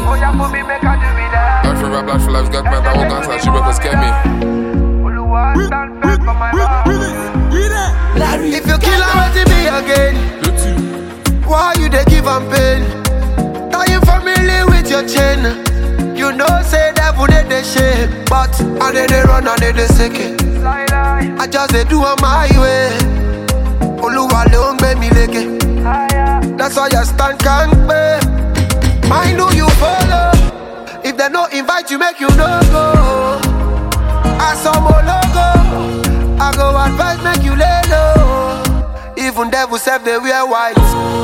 Oh yeah, for me, make I do me that. Life for rap, life for life, got mad, I won't answer, she rappers get me. Stand firm for my back. If you kill her, let it be again. Why you they give am pain? Are you familiar with your chain? You know say devil they shame, but I they run and they second. I just they do on my way. Oluwa le ngbe mi leke. That's why you stand can't pay. I know you follow. If they no invite you, make you no go. I saw more logo. I go advise, make you lay low. Even devil self they wear white.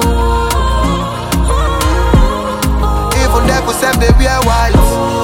Even devil self they wear white.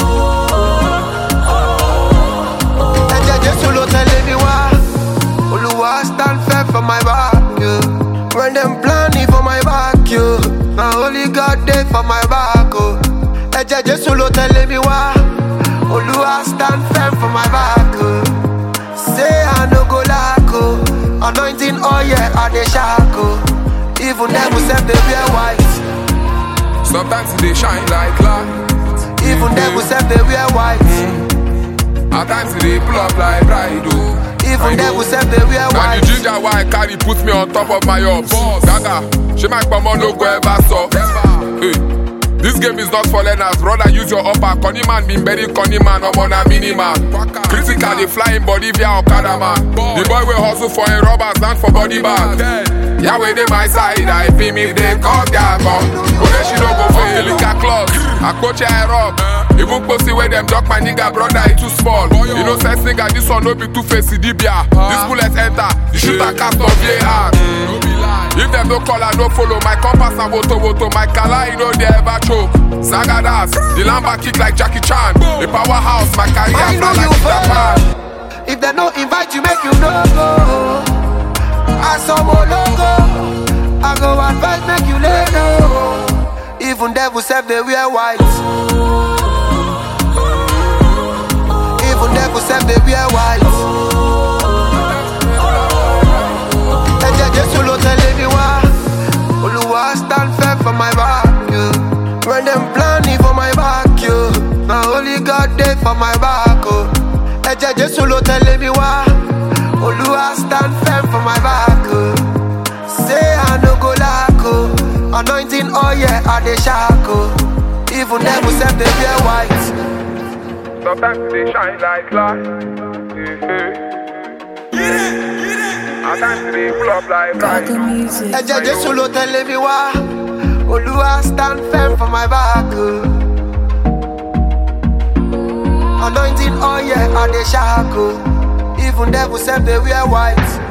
And they just solo telling me why. Oluwa stand firm for my back, yeah. When them planning for my back, yeah. Now only God day for my back, oh. And they just solo telling me why. Oluwa stand firm for my back, oh. Say I no go lack, oh. Anointing, oh yeah, I dey shackle. Even them who say they wear white. Sometimes they shine like light. Even them who say they wear white. At times they pull up like bride, oh. Even them who say they wear Now white. the ginger why I carry put me on top of my boss. Gaga, she make my mom no go ever so. Hey. This game is not for learners, brother. Use your upper. Conny man been very conny man. I'm on a mini man. Critical, they flying body via Okada man. The boy will hustle for a rubber stand for body bag. Yeah, when they my side, I feel me if they call their gun. But then she don't go for the liquor club. I coach her up. Even pussy where them duck my nigga brother, it too small. You know, sense nigga, this one no be too facey dibia. This bullet enter, the shooter cast on VAR. If them no call and no follow, my compass and woto, my kala, you know they ever choke. Sagadas, the lamba kick like Jackie Chan. The powerhouse, my career I know fly like you Japan. follow. If they no invite you, make you no go. I saw more logo. I go advise, make you lay low. Even devil self they wear white. Even devil self they wear white. And they just solo telling me why. Oluwa stand firm for my back, yeah. When them planning for my back, yeah. Now only God day for my back, oh. And they just solo telling me why. Oluwa stand firm for my back, oh. Say I no go lack, oh. Anointing, oh yeah, I dey shackle. Even them who say they wear white. Sometimes they shine like light. At times they pull up like bride. And they just solo telling me why. Oluwa stand firm for my back, oh. Anointing, oh yeah, I dey shackle. Even devil say they wear white.